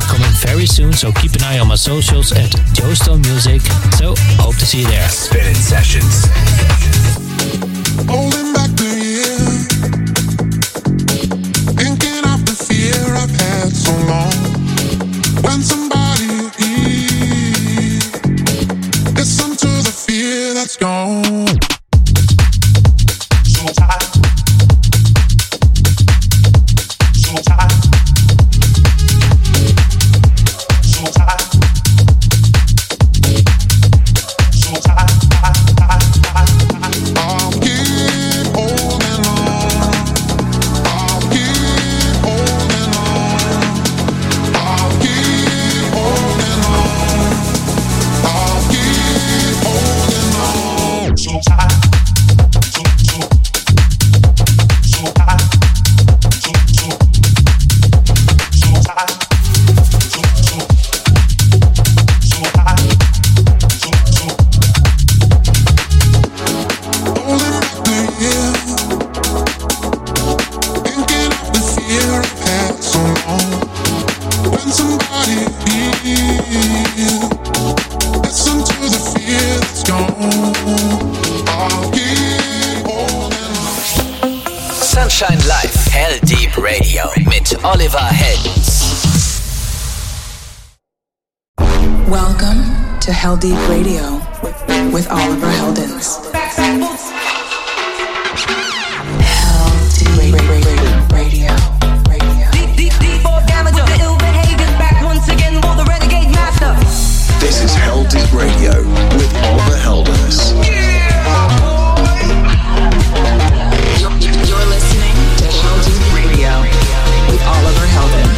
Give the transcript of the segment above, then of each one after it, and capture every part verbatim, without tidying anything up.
coming very soon, so keep an eye on my socials at Joestone Music. So, hope to see you there. Spinning Sessions. Holding back the year, thinking of the fear I've had so long. When somebody here, listen to the fear that's gone. So tired, so tired, so tired, so tired. I'll keep holding on. I'll keep holding on. I'll keep holding on. I'll keep holding on. So tight, so so so tight, so so so tight, so so so tight, so so. Holding back the year, thinking of the fear I've had so long. When somebody here, listen to the fear that's gone. I'll keep holding on. Sunshine Live, Hell Deep Radio mit Oliver Heldens. Welcome to Hell Deep Radio with, with Oliver Heldens. Hell Deep Radio. Radio. Deep, deep, deep, or damage of the ill behaviors back once again for the renegade master. This is Hell Deep Radio with Oliver Heldens. You're, you're listening to Hell Deep Radio with Oliver Heldens.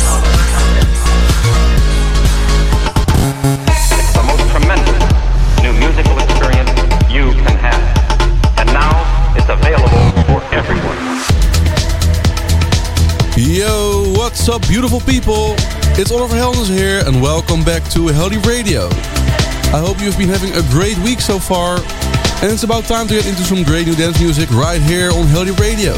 The most tremendous new musical experience you can have. And now it's available for everyone. Yo, what's up, beautiful people? It's Oliver Heldens here, and welcome back to Hell Deep Radio. I hope you've been having a great week so far, and it's about time to get into some great new dance music right here on Hell Deep Radio.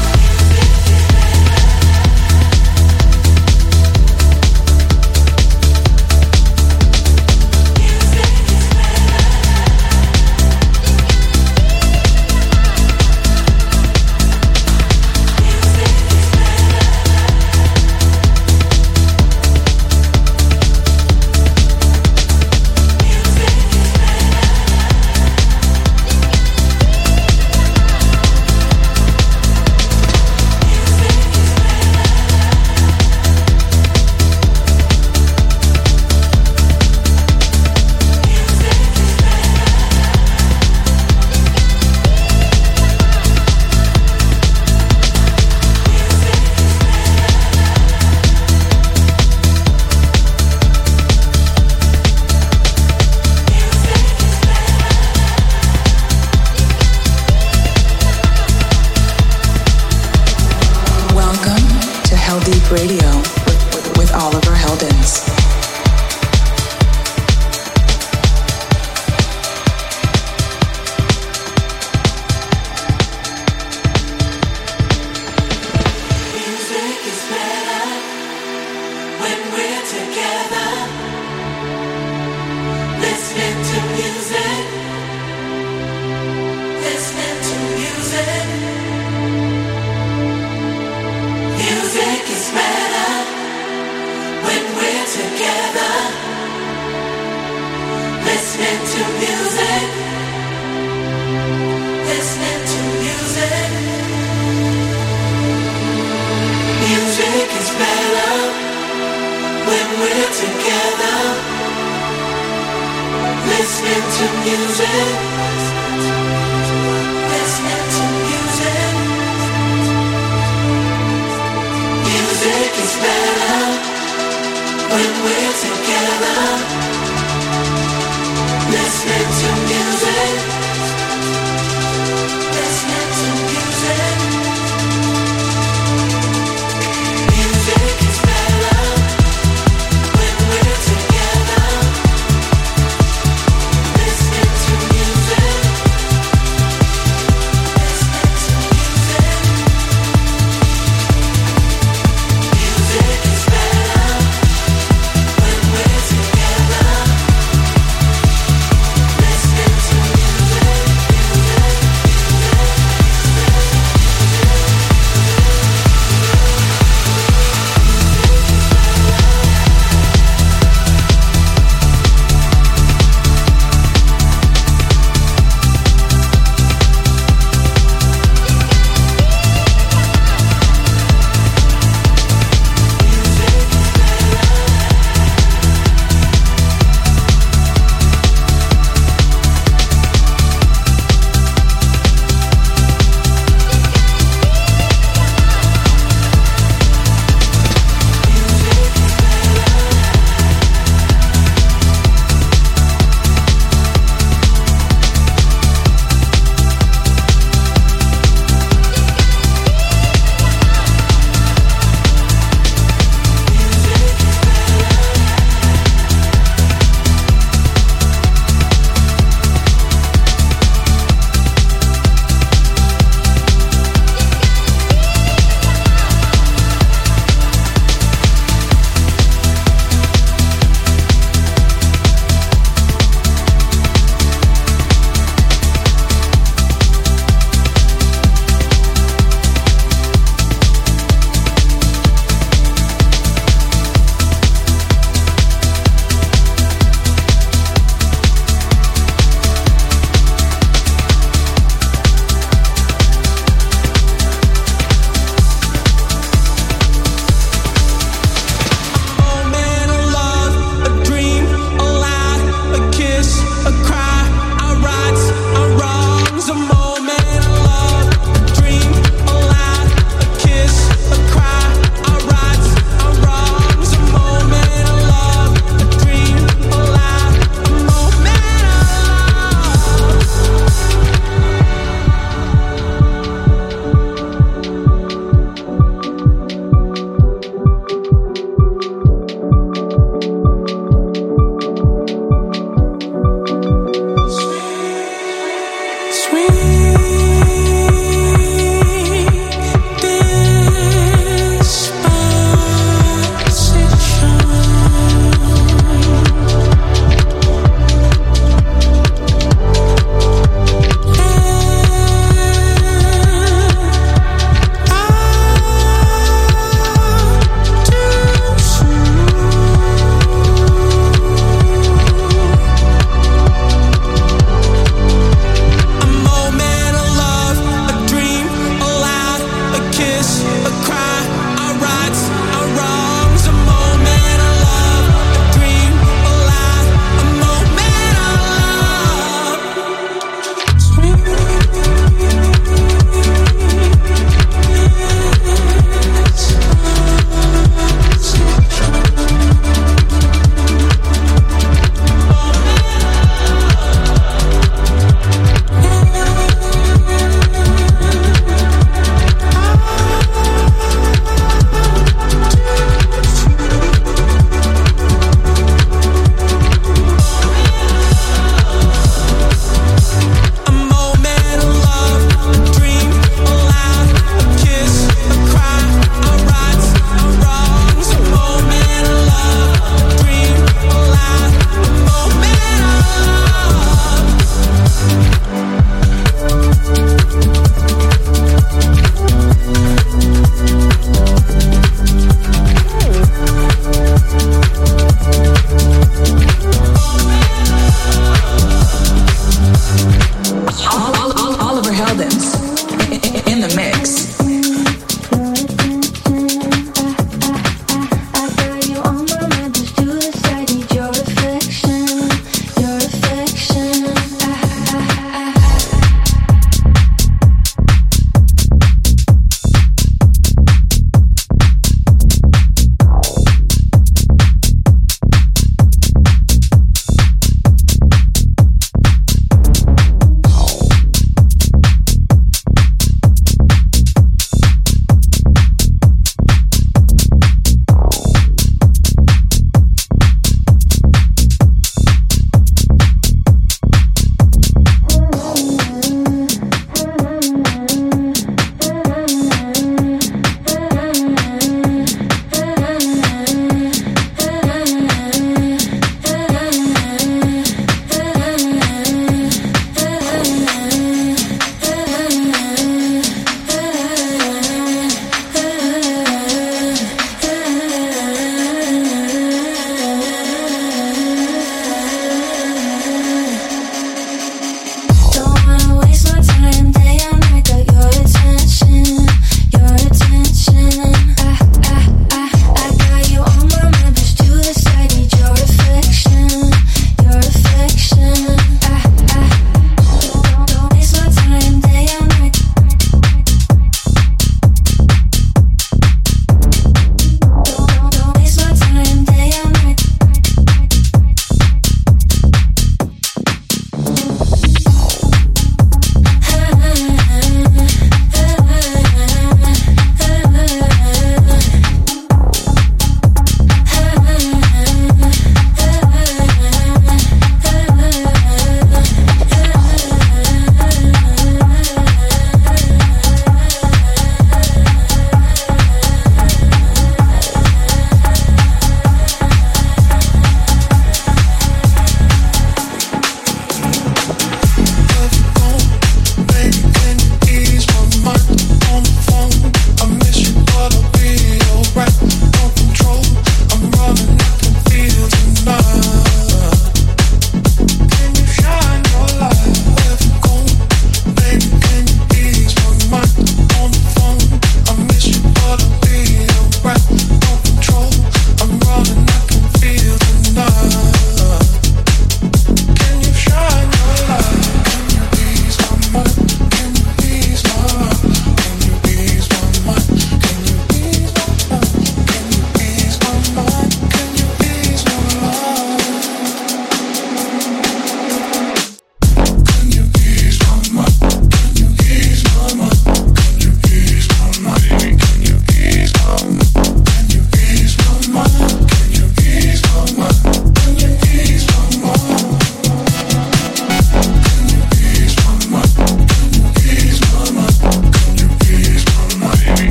Radio with, with, with Oliver Heldens.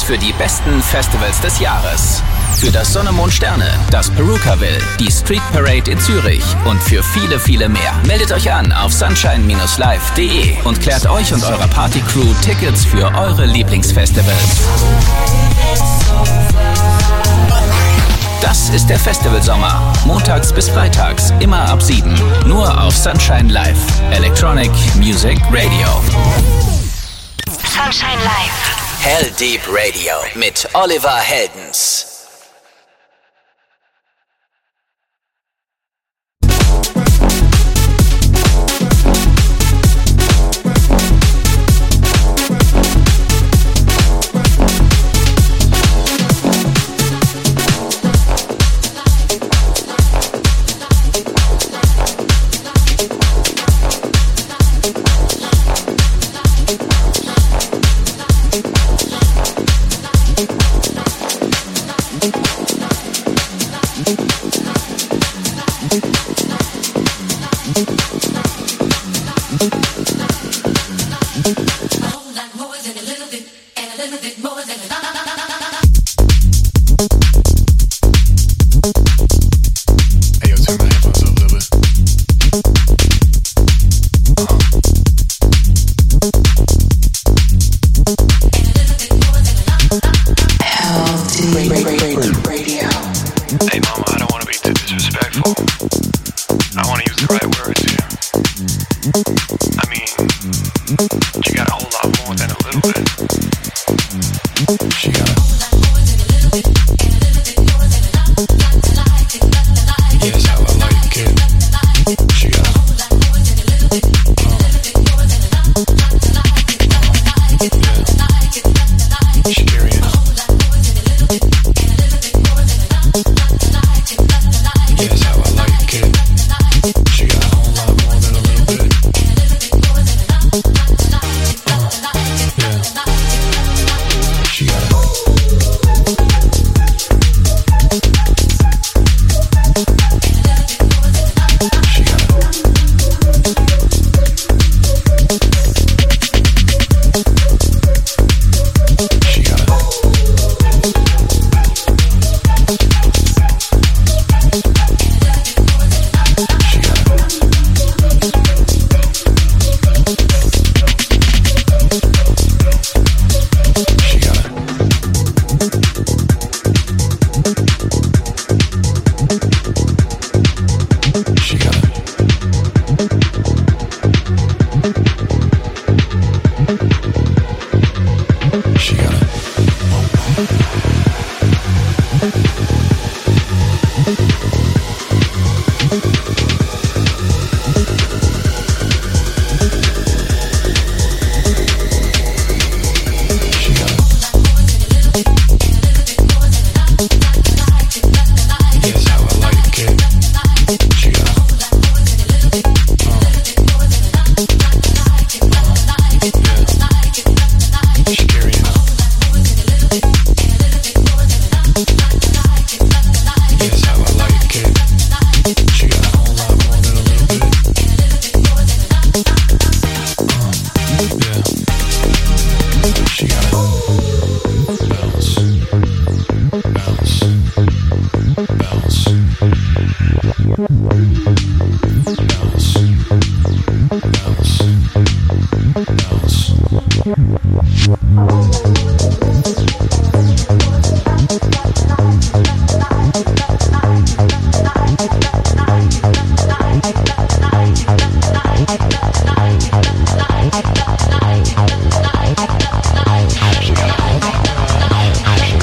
für die besten Festivals des Jahres. Für das Sonne, Mond, Sterne, das Perukaville, die Street Parade in Zürich und für viele, viele mehr. Meldet euch an auf sunshine Bindestrich live Punkt de und klärt euch und eurer Partycrew Tickets für eure Lieblingsfestivals. Das ist der Festivalsommer. Montags bis freitags, immer ab sieben. Nur auf Sunshine Live. Electronic Music Radio. Sunshine Live. Hell Deep Radio mit Oliver Heldens.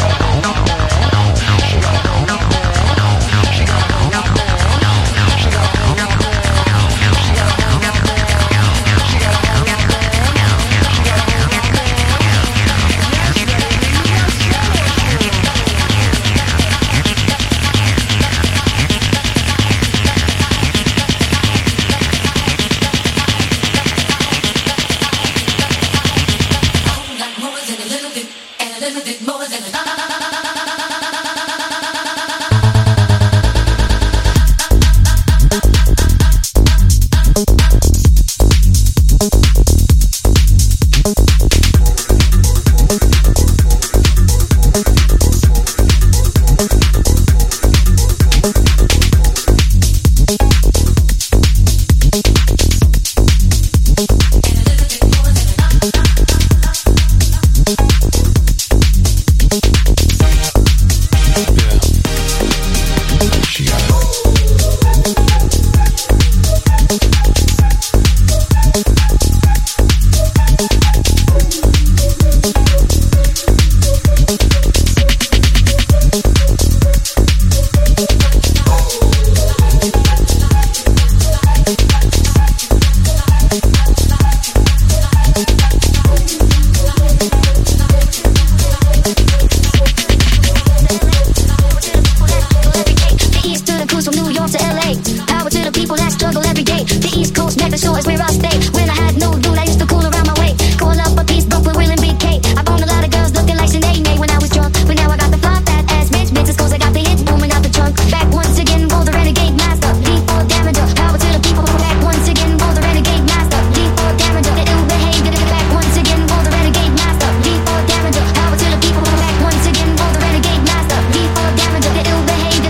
She got The shore is where I stay. When I had no dude, I used to cool around my way. Call up a piece, broke with Will and B K. I found a lot of girls looking like Sinead when I was drunk. But now I got the fly fat ass bitch. Bitches cause I got the hits booming out the trunk. Back once again, roll the renegade master. D four damager, power to the people. Back once again, roll the renegade master. D four damager, the ill behavior. Back once again, roll the renegade master. D four damager, power to the people. Back once again, roll the renegade master. D four damager, the ill behavior.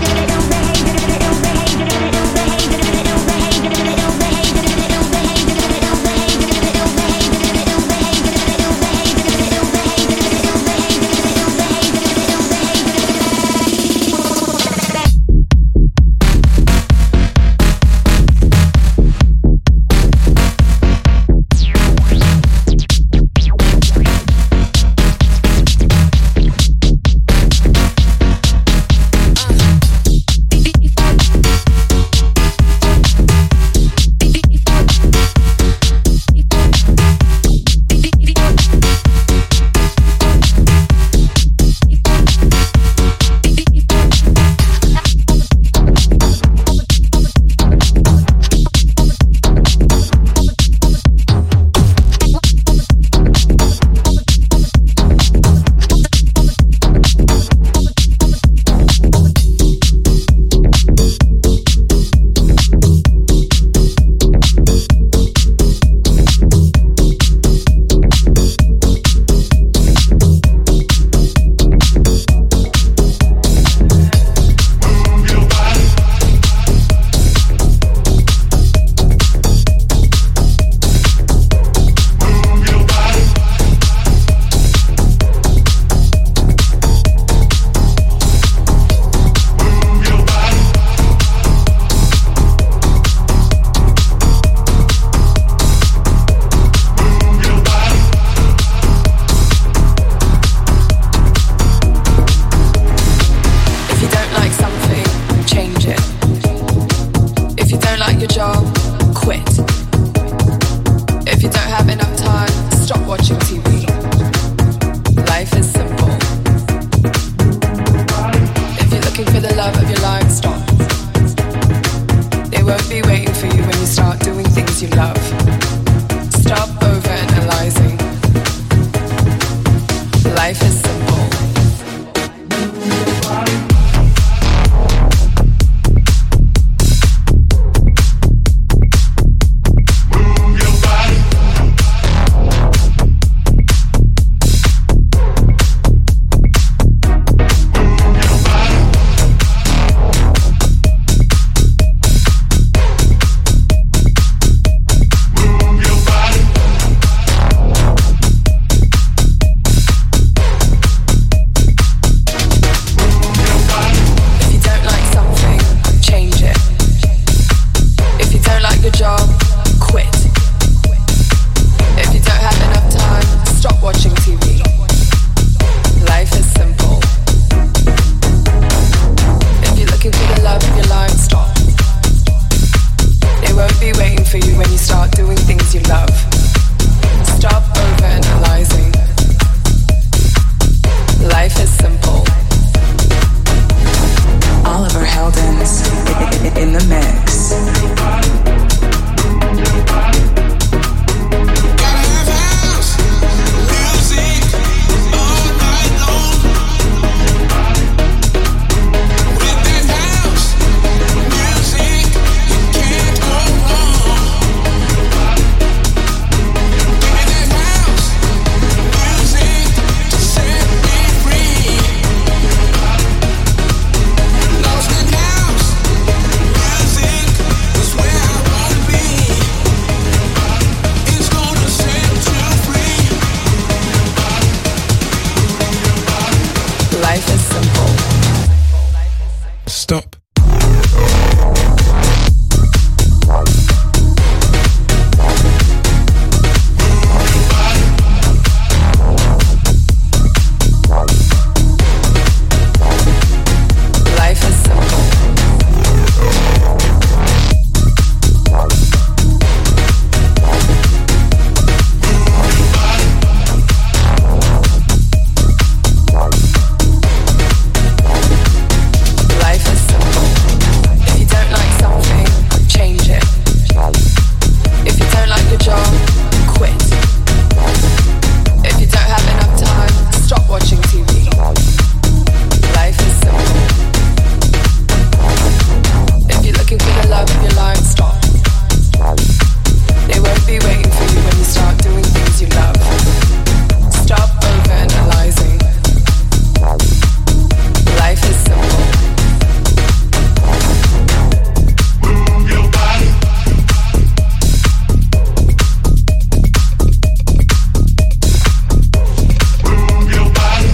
lights stop. They won't be waiting for you when you start doing things you love. Stop overanalyzing. Life is simple. Move your body. Move your body.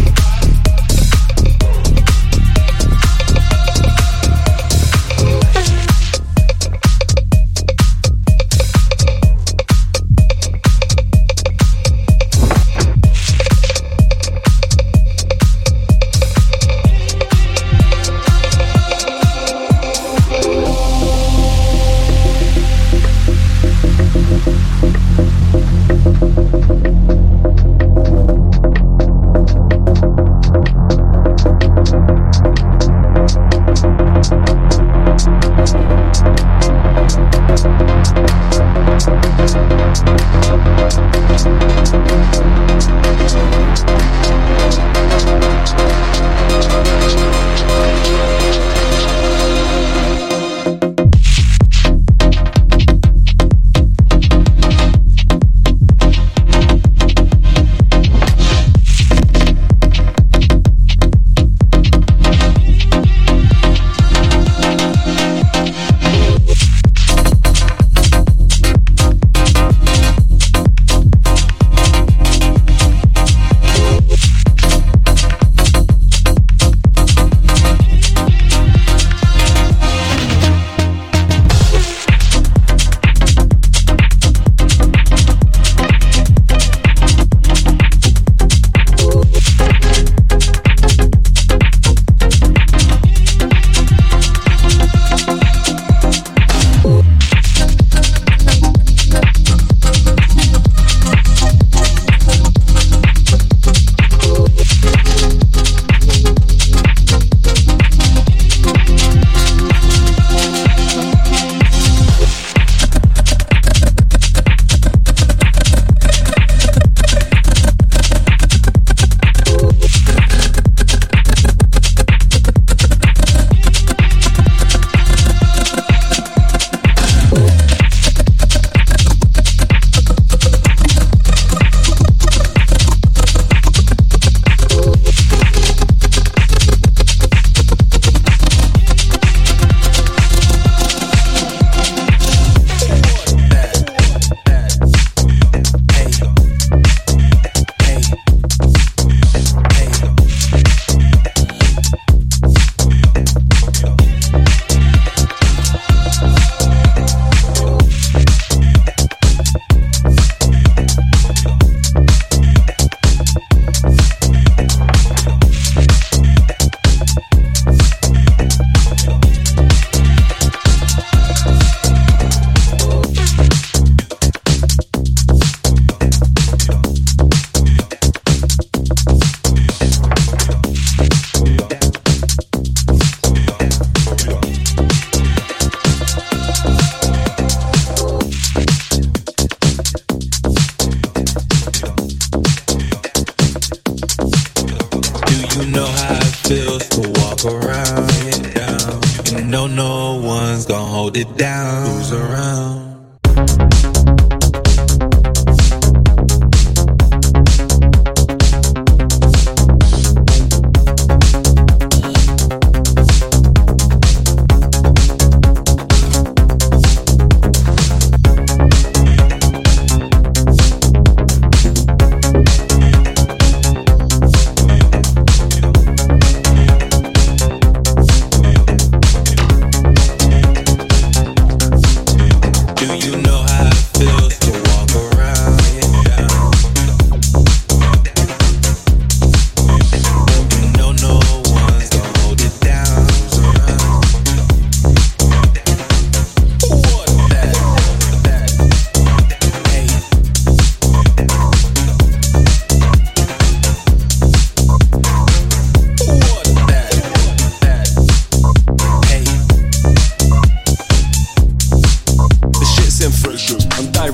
It down, who's around? Fresh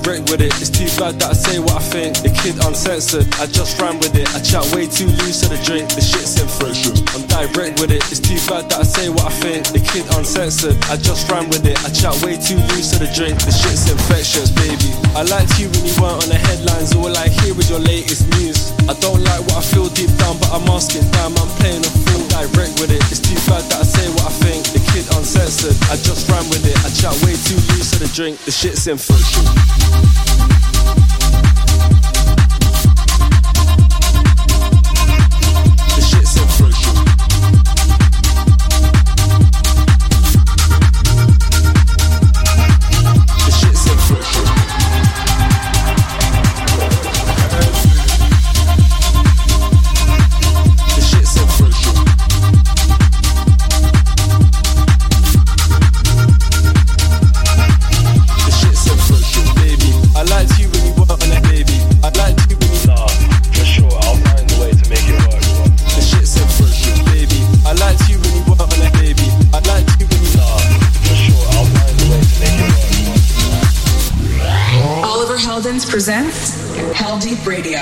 direct with it. It's too bad that I say what I think. The kid uncensored, I just ran with it. I chat way too loose to the drink, the shit's infectious. I'm direct with it. It's too bad that I say what I think. The kid uncensored, I just ran with it. I chat way too loose to the drink, the shit's infectious, baby. I liked you when you weren't on the headlines. All I hear is your latest news. I don't like what I feel deep down, but I'm asking, damn, I'm playing a fool. Direct with it. It's too bad that I say what I think. The kid uncensored, I just ran with it. I chat way too loose to the drink, the shit's infectious. The shit's infectious. The shit's infectious. The shit's infectious. The shit's infectious, baby. I liked you when you weren't on that, baby. I liked you when you Nah, for sure, I'll find a way to make it work. The shit's infectious, baby. I liked you when you weren't on that, baby. I liked you when you Nah, for sure, I'll find a way to make it work. Oliver Heldens presents Hell Deep Radio.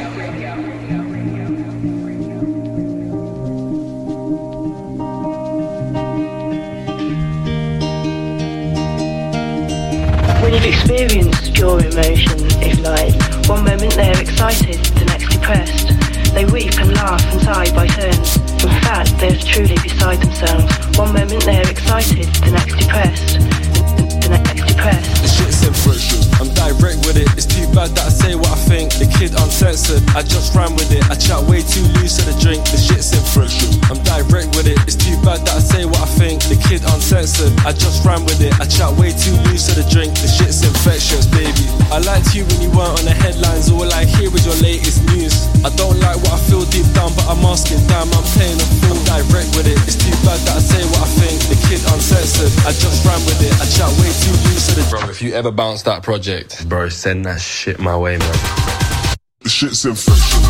When you've experienced your emotion, if like, one moment they're excited, the next depressed. They weep and laugh and sigh by turns. In fact, they're truly beside themselves. One moment they're excited, the next depressed. The next depressed. The shit's infectious. I'm direct with it. It's too bad that I say what I think. The kid uncensored, I just ran with it. I chat way too loose to the drink. The shit's infectious. I'm direct with it. It's too bad that I say what I think. The kid uncensored, I just ran with it. I chat way too loose to the drink. The shit's infectious, baby. I liked you when you weren't on the headlines. All I hear is your latest news. I don't like what I feel deep down, but I'm asking, damn, I'm playing a fool. I'm direct with it. It's too bad that I say what I think. The kid uncensored, I just ran with it. I chat way too loose to the Bro, if you ever bounce that project, bro, send that shit my way, man. The shit's infectious.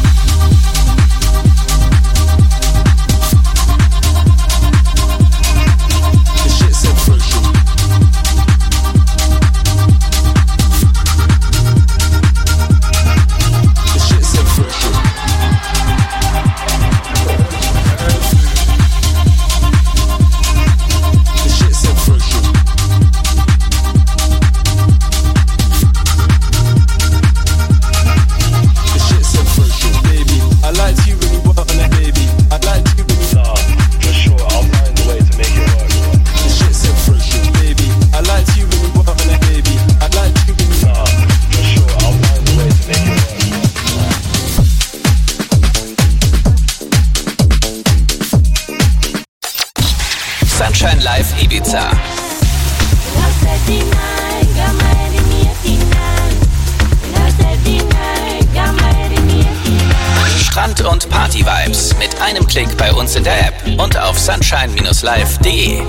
The shit's infectious. The shit's infectious. The shit's infectious. The shit's infectious, baby. I liked you when you weren't on that, baby. I liked you when you Nah, for sure, I'll find a way to make it work. The shit's infectious, baby. I liked you when you weren't on that, baby. I liked you when you Nah, for sure, I'll find a way to make it work. Sunshine Live Ibiza. Strand- und Party-Vibes mit einem Klick bei uns in der App und auf sunshine Bindestrich live Punkt de.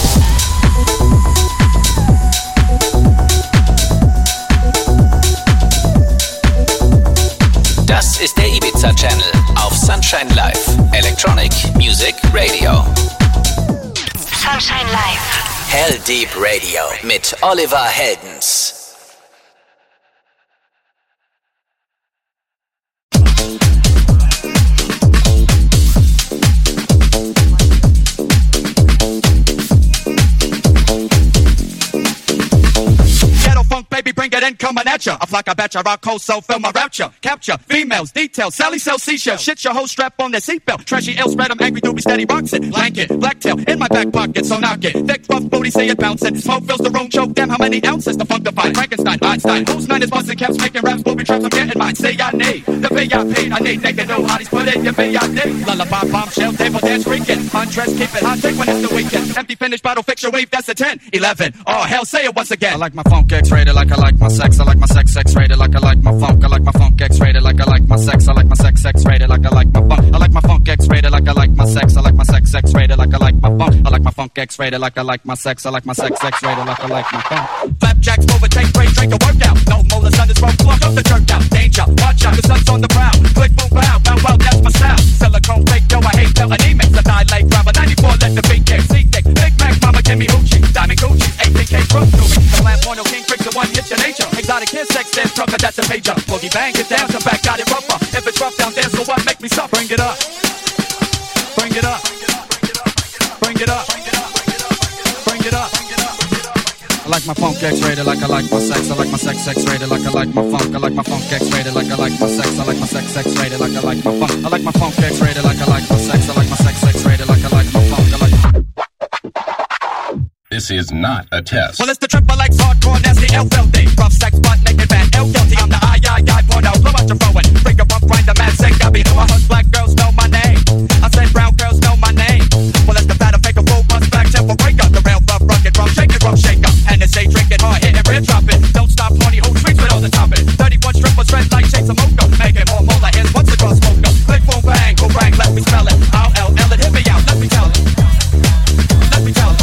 Das ist der Ibiza Channel auf Sunshine Live, Electronic Music Radio. Sunshine Live. Hell Deep Radio mit Oliver Heldens. Funk, baby, bring it in, coming at ya. I flock, I bet ya, rock cold, so feel my rapture. Capture, females, details, Sally sells seashells. Shit your whole strap on their seatbelt. Trashy L spread 'em, angry doobie steady rocks it. Blanket, blacktail, in my back pocket, so knock it. Thick, rough booty, see it bouncing. Smoke fills the room, choke, damn, how many ounces? The funk divide, Frankenstein, Einstein. Whose nine is busting caps, making raps, booby traps, I'm getting mine. Say I need, the pay I paid, I need, naked, no hotties, put it, your pay I need. Lullaby, bombshell, table dance, freaking. Undress, keep it hot, take when it's the weekend. Empty, finish, bottle, fixture, wave, that's a ten. eleven, oh hell, say it once again. I like my funk X-rated like I like my sex. I like my sex X-rated like I like my funk. I like my funk X-rated like I like my sex. I like my sex X-rated like I like my funk. I like my funk X-rated like I like my sex. I like my sex X-rated like I like my funk. I like my funk X-rated like I like my sex. I like my sex X-rated like I like my funk. Flapjacks, overtake, break, drink a workout. No molar, sun is rough, plug up the jerk out. Danger, watch out, the sun's on the prowl. Click, boom, pow, pow, wow, that's my style. Silicone fake, yo, I hate telemix. I die like grab a ninety-four, let the beat kick. See thick, Big Mac, mama, give me hoochie. Diamond Gucci, eighteen K, trust to me. The lamp on no king, tricks the one, hit your nature. melodic hair sex dance trucker, that's a pager. Boogie bang, get down, come back, got it rougher. If it's rough down there, so what? Make me suck. Bring it up. Bring it up. Bring it up. Bring it up. I like my funk X-rated like I like my sex. I like my sex X-rated like I like my funk. I like my funk X-rated like I like my sex. I like my sex X-rated like I like my funk. I like my funk X-rated like I like my sex. I like my sex X-rated like I like my funk. I like my... This is not a test. Well, it's the triple X hardcore, nasty L L D. Rough sex, butt naked man, L guilty. I'm the I I I porno. Blow out your phone. Bring a bump, grind the mad sick. I be who I hunt. Black girls know my name. I said brown girls know my name. Well, it's the fatter fake a full bust back tempo break up. The rail rough, rugged, rum, shake it, rum, shake up. And they say drink it hard, hit it, real drop it. Don't stop, horny, who streets with all the top it. thirty-one strippers, red light, shades of mocha. Make it more molar heads, once across smoker. Click, boom, bang, go bang, let me smell it. I'll L L it, hit me out, let me tell it. Let me tell it.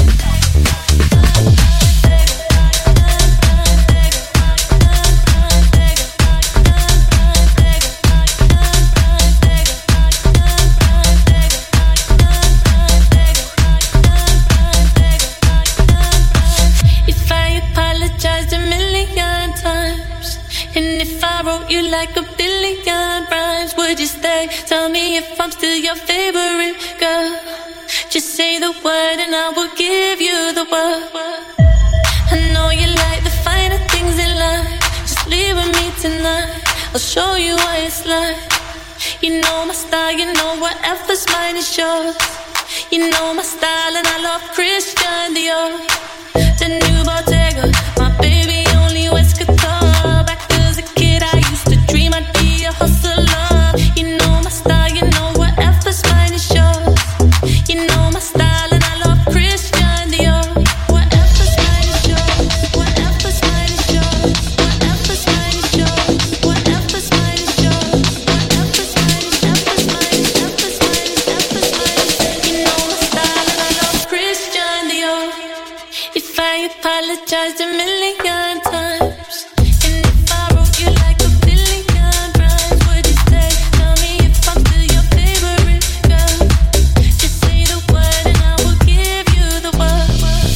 You like a billion rhymes, would you stay? Tell me if I'm still your favorite girl. Just say the word and I will give you the word. I know you like the finer things in life. Just leave with me tonight, I'll show you what it's like. You know my style, you know whatever's mine is yours. You know my style and I love Christian Dior. The new Bottega, my baby only wears couture. Back as a kid I used to dream I'd be a hustler. You know my style, you know whatever's mine is yours. You know my style and I love Christian Dior. Whatever's mine is yours. Whatever's mine is yours. Whatever's mine is yours. Whatever's mine is yours. Whatever's mine is, whatever's mine is, whatever's mine is, whatever's mine is. You know my style and I love Christian Dior. If I apologize a million times, and if I wrote you like a billion rhymes, would you stay? Tell me if I'm still your favorite girl. Just say the word and I will give you the word.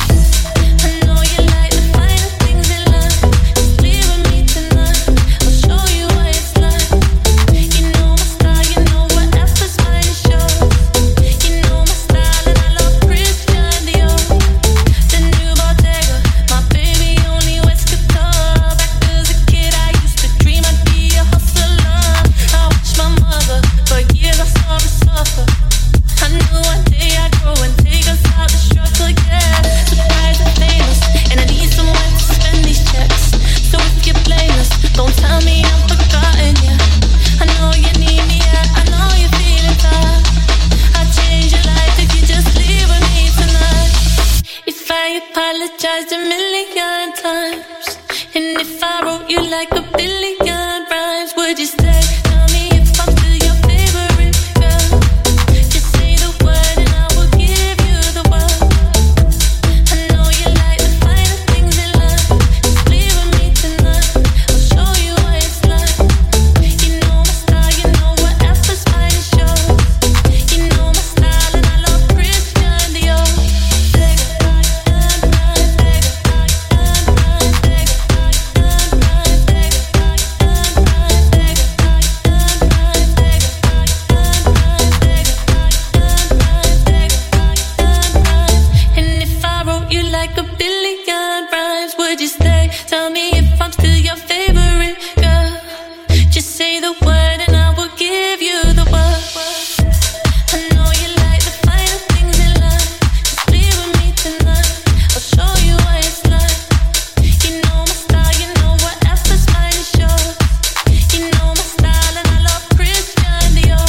I know you like the finer things in life. Just leave with me tonight, I'll show you what it's like. You know my style, you know whatever's mine is yours. You know my style and I love Christian Dior. The new Bottega, my baby only wears couture. Back as a kid I used to dream I'd be a hustler. I watched my mother, for years I saw her suffer. I knew one day I'd grow and take us out the struggle, yeah. Surprised and famous, and I need someone to spend these checks. So if you're blameless, don't tell me I'm forgotten, yeah. I know you need me, yeah, I know you're feeling tired. I'd change your life if you just leave with me tonight. If I apologized a million times, and if I wrote you like a billion rhymes, would you stay? Tell me if I'm still your favorite girl. Just say the word and I will give you the word. I know you like the finer things in life. Just leave with me tonight, I'll show you what it's like. You know my style, you know whatever's mine is yours. You know my style and I love Christian Dior. And if I wrote you like a billion rhymes, would you stay? Tell me if I'm still your favorite girl. Just say the word and I will give you the word. I know you like the finer things in life. Just leave with me tonight, I'll show you what it's like. You know my style, you know whatever's mine is yours. You know my style and I love Christian Dior.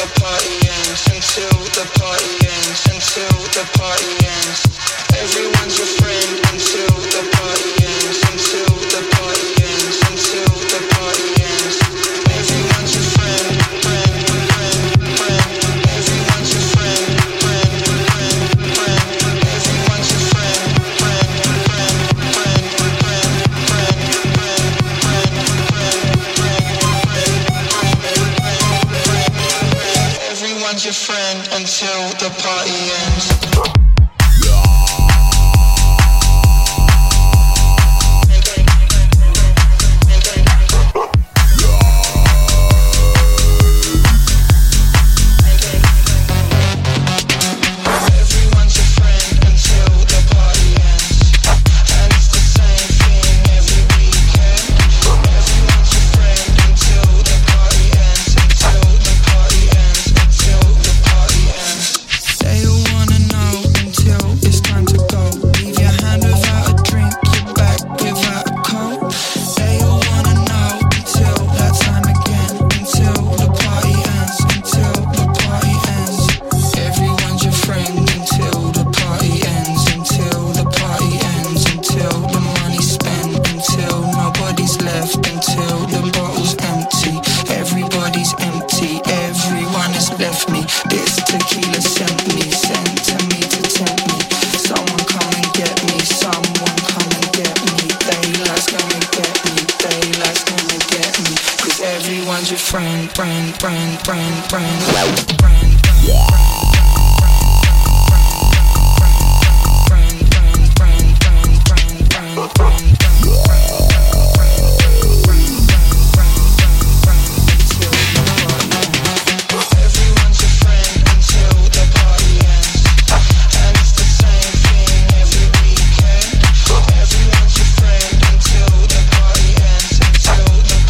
the party ends, until the party ends, until the party ends. Everyone's your friend until the party ends, until the party ends, until the party ends. Everyone's your friend, friend, friend, friend. Everyone's your friend, friend, friend, friend. Everyone's your friend, friend, friend, friend, friend, friend, friend, friend. Everyone's your friend until the party ends.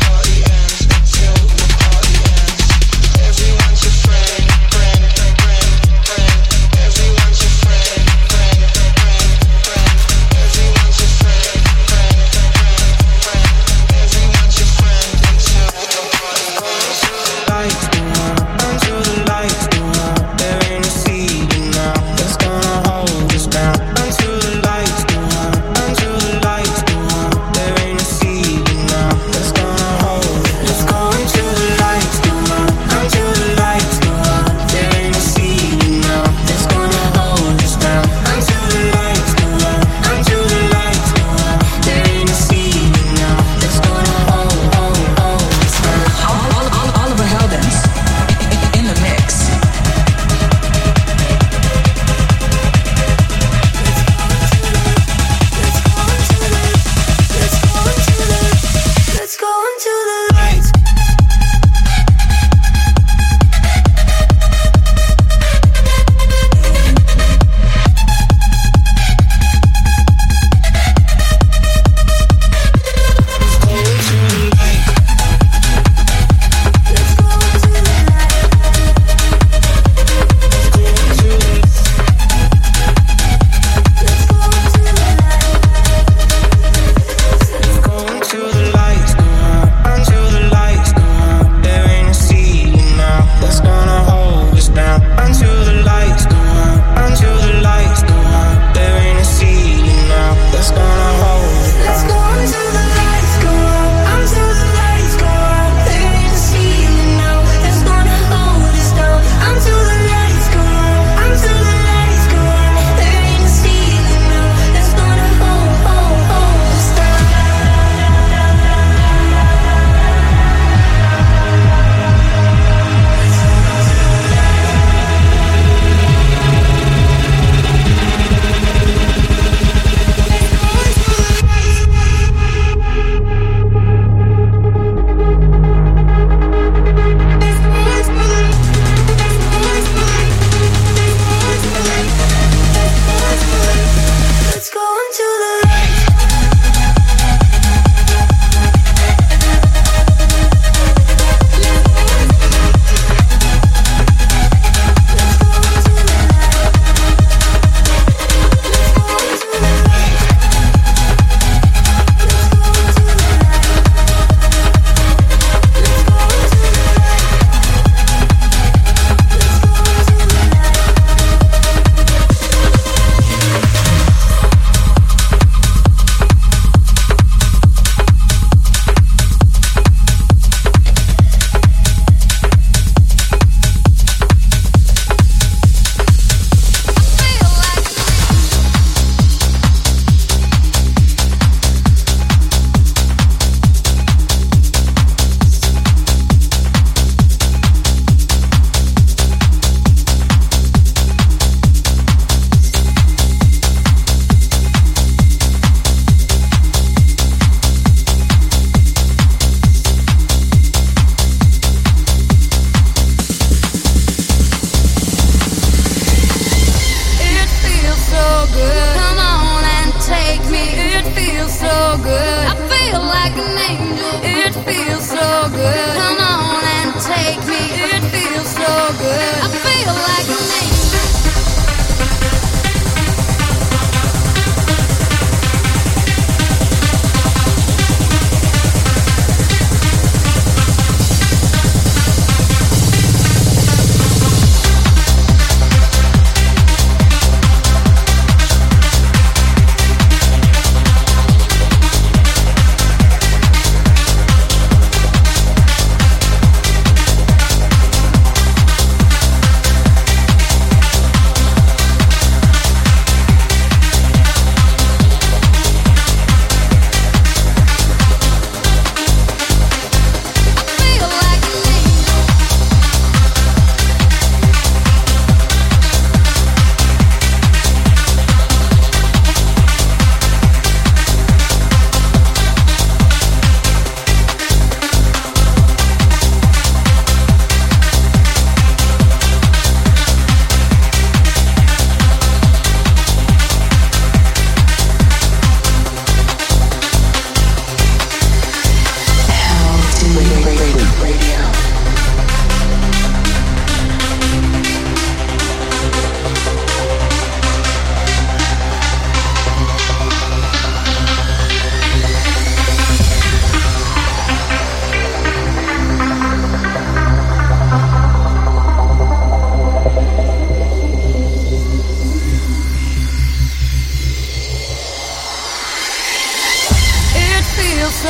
Everyone's your friend, friend, friend.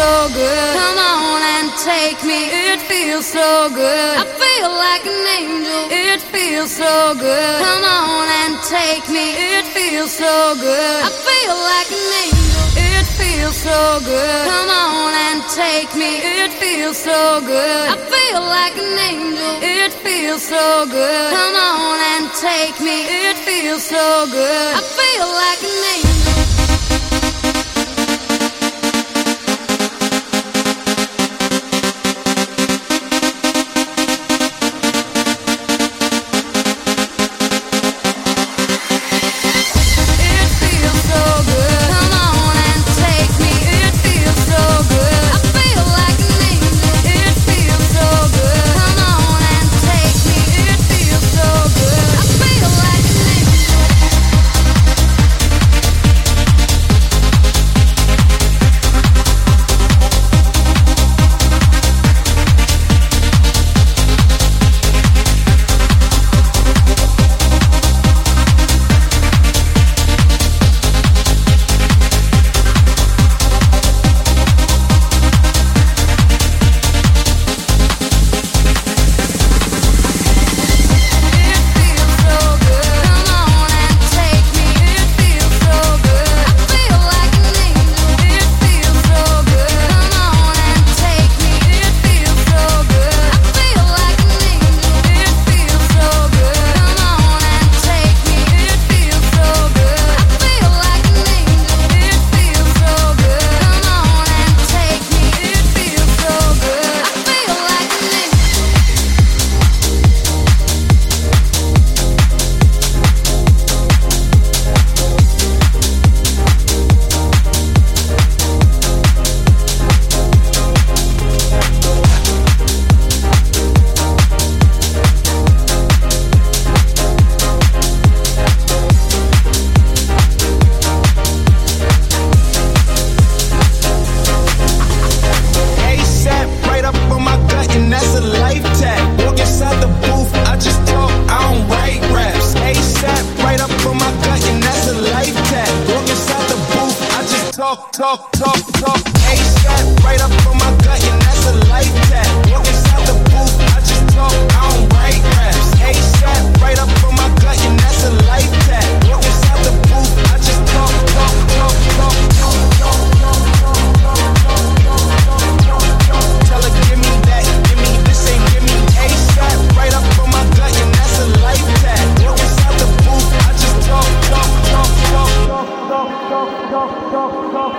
so good. Come on and take me. It feels so good. I feel like an angel. It feels so good. Come on and take me. It feels so good. I feel like an angel. It feels so good. Come on and take me. It feels so good. I feel like an angel. It feels so good. Come on and take me. It feels so good. I feel like an angel. talk, talk, talk. ASAP, right up on my gut, and that's a life tap. Walk inside the booth, I just talk, I don't write raps. ASAP, right up on my gut, and that's a life tap. Walk inside the booth, I just talk, talk, talk, talk, talk, talk, talk, talk, talk. Tell her, give me that, give me this, ain't give me ASAP, right up on my gut, and that's a life tap. Walk inside the booth, I just talk, talk, talk, talk, talk, talk, talk, talk, talk, talk.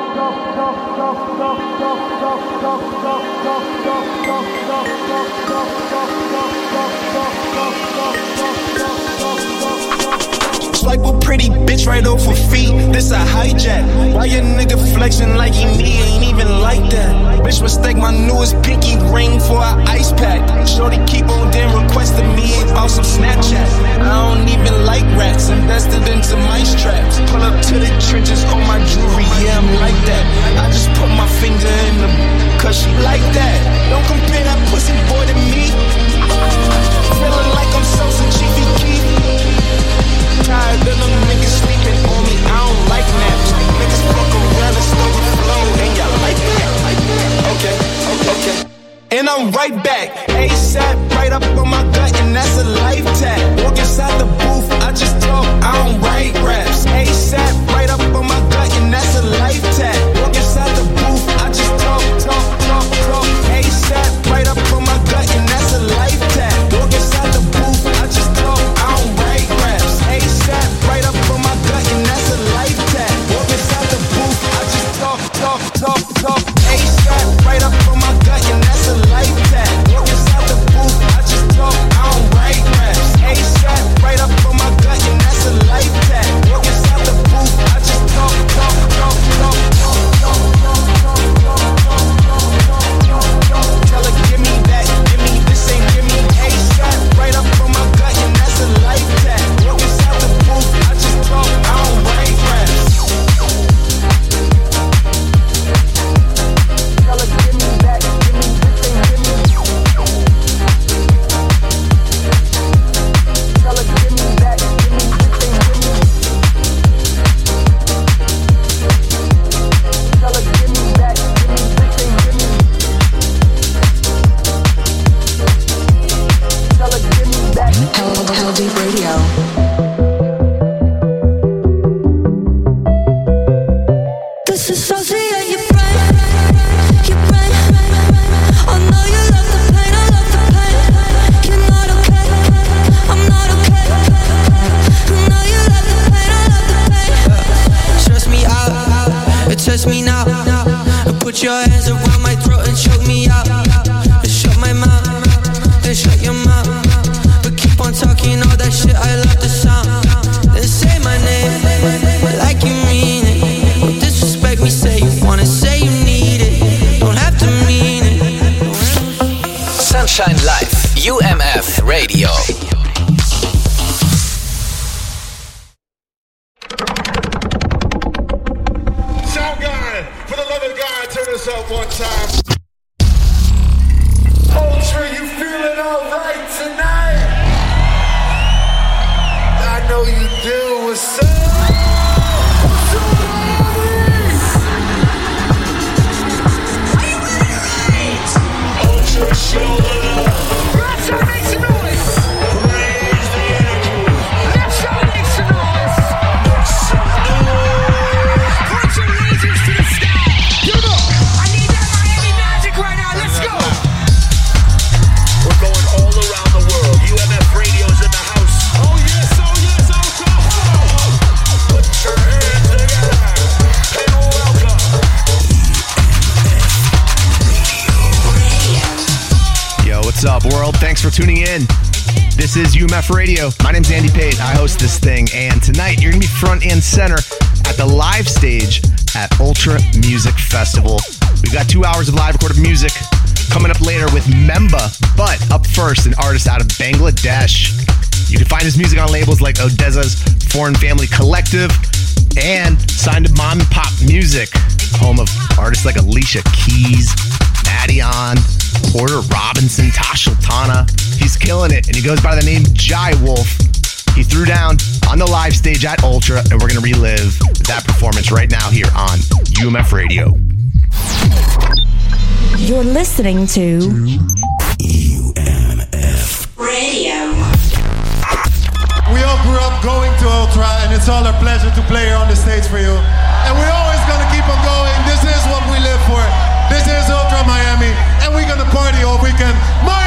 Swipe a pretty bitch right off her feet. This a hijack. Why your nigga flexing like he me? Ain't even like that. Bitch mistake my newest pinky ring for an ice pack. Shorty keep on damn requesting me about some Snapchat. I don't even like rats. Invested in some mice traps. Pull up to the trenches on my jewelry. Yeah, I'm like that. I just put my finger in the cause she like that. Don't compare that pussy boy to me. Feeling like I'm Sosa Chiefy Keef. Tired of them niggas sleeping on me. I don't like naps. Niggas fuck around and still flow. And y'all like that? Okay, okay. And I'm right back. ASAP, right up on my gut, and that's a life tap. Walk inside the booth, I just talk, I don't write raps. ASAP, right up on my gut, and that's a life tap. Walk inside the booth, I just talk, talk, talk, talk. ASAP, right up on my gut, and that's a life tap. Walk inside the booth, I just talk, I don't write raps. ASAP, right up on my gut, and that's a life tap. Walk inside the booth, I just talk, talk, talk, talk. ASAP, right up on my gut, and that's a life tap. Walk inside the booth, I just talk, Radio. Sound guy, for the love of God, turn this up one time. Ultra, you feeling alright tonight? I know you do. What's up? What's up, baby? Ultra, show it up. Right side, make some noise. Raise the enemy. Left side, make some noise. Make some noise. Point your lasers to the sky. You know, I need that Miami magic right now. Let's go. We're going all around the world. U M F Radio's in the house. Oh yes, oh yes, oh go. Put your hands together and welcome. Yo, what's up, world? Thanks for tuning in. This is U M F Radio. My name's Andy Pate. I host this thing, and tonight you're gonna be front and center at the live stage at Ultra Music Festival. We've got two hours of live recorded music coming up later with Memba, but up first, an artist out of Bangladesh. You can find his music on labels like Odessa's Foreign Family Collective and signed to Mom and Pop Music, home of artists like Alicia Keys, Madeon, Porter Robinson, Tosh Sultana. He's killing it, and he goes by the name Jai Wolf. He threw down on the live stage at Ultra, and we're going to relive that performance right now here on U M F Radio. You're listening to U M F Radio. We all grew up going to Ultra, and it's all our pleasure to play here on the stage for you. And we're always gonna keep on going. This is what we live for. This is Ultra Miami, and we're gonna party all weekend. My